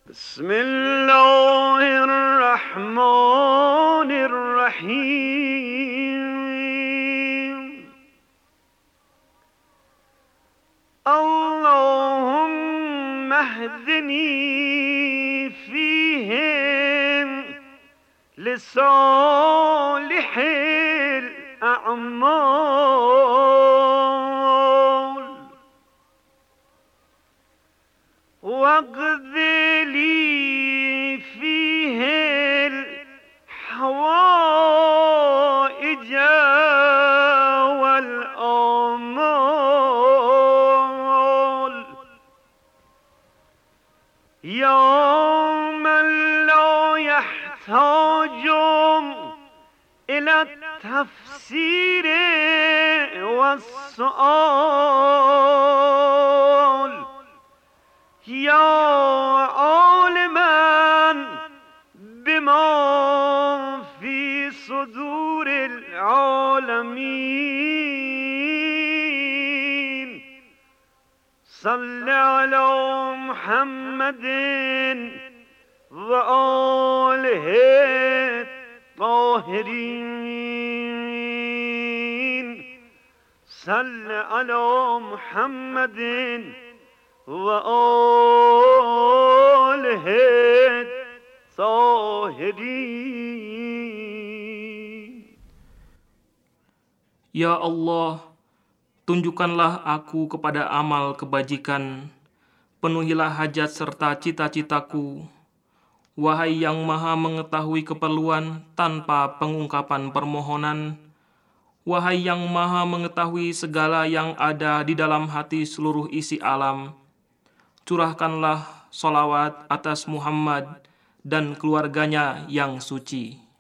بسم الله الرحمن الرحیم اللهم اهدنی فیهم لصالح الاعمال واقض لي فيه الحوائج والآمال يا من لا يحتاج إلى التفسير والسؤال يا عالما بما في صدور العالمين صل على محمد وآله الطاهرين صل على محمد وآله الطاهرين. Ya Allah, tunjukkanlah aku kepada amal kebajikan, penuhilah hajat serta cita-citaku. Wahai yang maha mengetahui keperluan tanpa pengungkapan permohonan, wahai yang maha mengetahui segala yang ada di dalam hati seluruh isi alam, curahkanlah sholawat atas Muhammad dan keluarganya yang suci.